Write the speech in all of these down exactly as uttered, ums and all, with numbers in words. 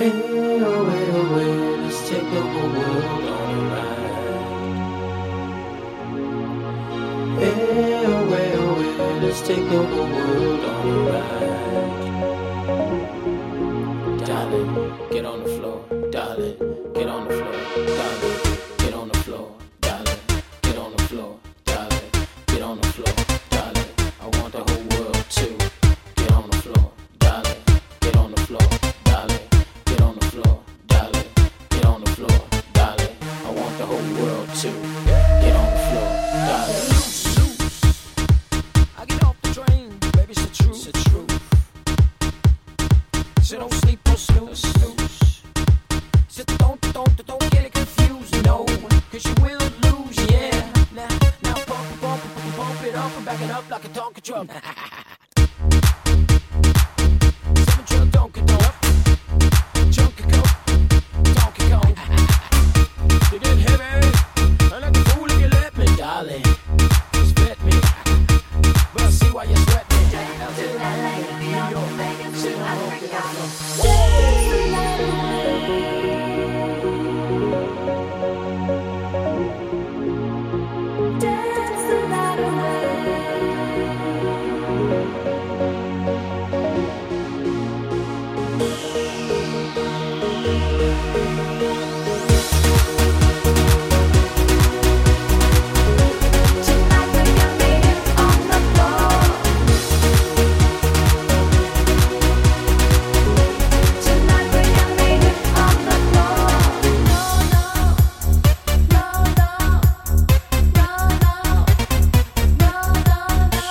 Hey, oh, wait, oh, wait, let's take the whole world on a ride. Hey, oh, wait, oh, wait, let's take the whole world on a ride. Darling, get on the floor. Darling, get on the floor. Darling, get on the floor. Darling, get on the floor. Darling, get on the floor. Darling, I want the whole world to get on the floor. Darling, get on the floor. Darling, get on the floor. Darling, get on the floor. Darling, I want the whole world to get on the floor. Darling, Loose, loose. I get off the train, baby, it's the truth. It's the truth. So don't sleep or snooze, snooze. So don't, don't, don't get it confused, no, cause you will lose, yeah. Now, now pump, pump, pump, pump it up and back it up like a Tonka truck. Seven truck Tonka truck. Chunky coat, Donkey Kong. You get heavy, I like a fool if you let me, darling. Respect me, but I see why you sweat me. Out to L A, New York, Vegas, to Africa. Dance the night Tonight we're gonna be on the floor. Tonight we're gonna be on the floor. No, no, no, no, no, no, no, no, no.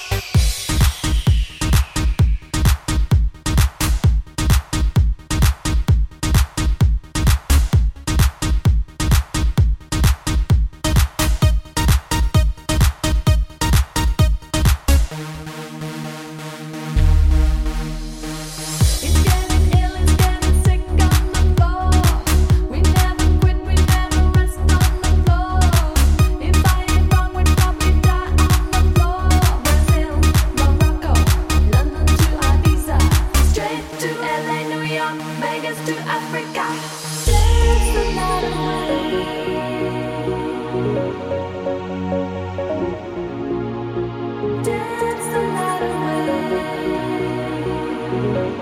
It's getting ill, it's getting sick on the floor. We never quit, we never rest on the floor. If I ain't wrong, we'd probably die on the floor. Brazil, Morocco, London to Ibiza, straight to L A, New York, Vegas to Africa. Dance the night away. Dance the night away.